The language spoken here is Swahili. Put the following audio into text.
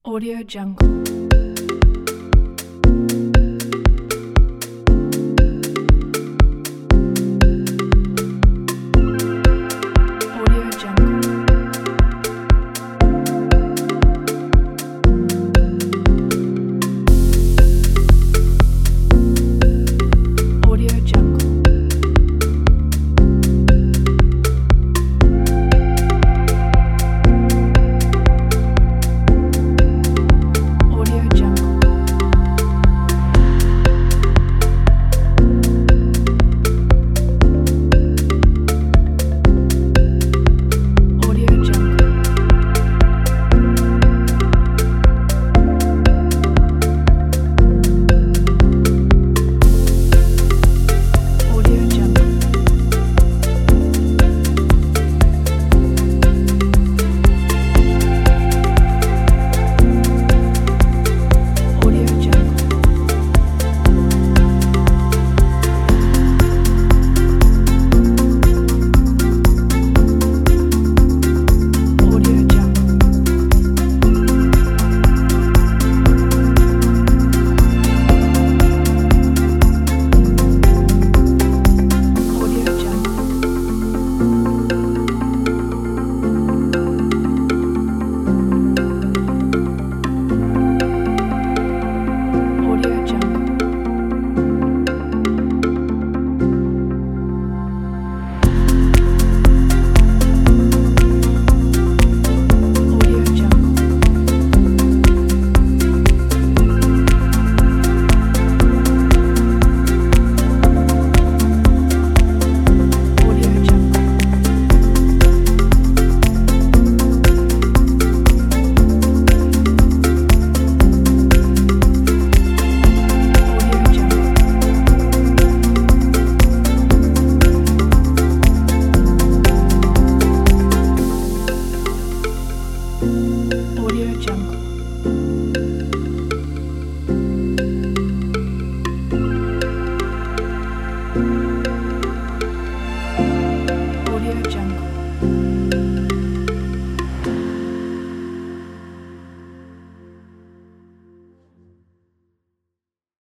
Audio Jungle. Audio Jungle. Audio Jungle. Audio Jungle. Audio Jungle. Audio Jungle. Audio Jungle. Audio Jungle. Audio Jungle. Audio Jungle. Audio Jungle. Audio Jungle. Audio Jungle. Audio Jungle. Audio Jungle.